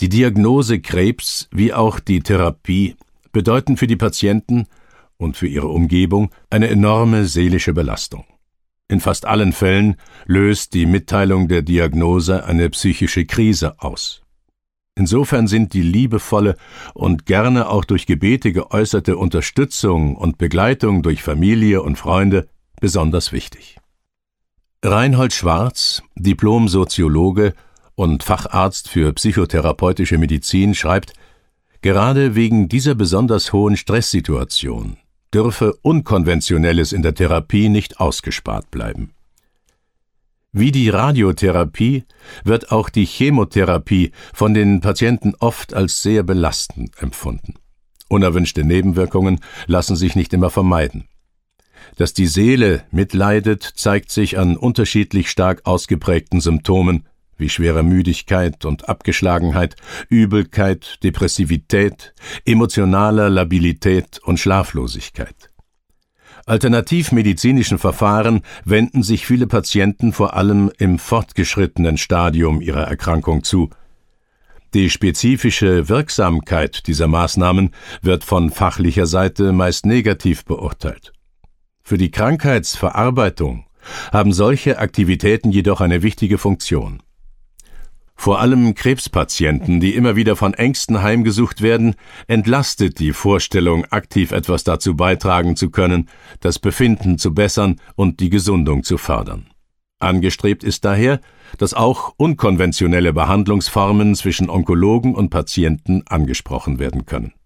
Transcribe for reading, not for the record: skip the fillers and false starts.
Die Diagnose Krebs wie auch die Therapie bedeuten für die Patienten und für ihre Umgebung eine enorme seelische Belastung. In fast allen Fällen löst die Mitteilung der Diagnose eine psychische Krise aus. Insofern sind die liebevolle und gerne auch durch Gebete geäußerte Unterstützung und Begleitung durch Familie und Freunde besonders wichtig. Reinhold Schwarz, Diplom-Soziologe und Facharzt für psychotherapeutische Medizin, schreibt, gerade wegen dieser besonders hohen Stresssituation dürfe Unkonventionelles in der Therapie nicht ausgespart bleiben. Wie die Radiotherapie wird auch die Chemotherapie von den Patienten oft als sehr belastend empfunden. Unerwünschte Nebenwirkungen lassen sich nicht immer vermeiden. Dass die Seele mitleidet, zeigt sich an unterschiedlich stark ausgeprägten Symptomen wie schwerer Müdigkeit und Abgeschlagenheit, Übelkeit, Depressivität, emotionaler Labilität und Schlaflosigkeit. Alternativmedizinischen Verfahren wenden sich viele Patienten vor allem im fortgeschrittenen Stadium ihrer Erkrankung zu. Die spezifische Wirksamkeit dieser Maßnahmen wird von fachlicher Seite meist negativ beurteilt. Für die Krankheitsverarbeitung haben solche Aktivitäten jedoch eine wichtige Funktion. Vor allem Krebspatienten, die immer wieder von Ängsten heimgesucht werden, entlastet die Vorstellung, aktiv etwas dazu beitragen zu können, das Befinden zu bessern und die Gesundung zu fördern. Angestrebt ist daher, dass auch unkonventionelle Behandlungsformen zwischen Onkologen und Patienten angesprochen werden können.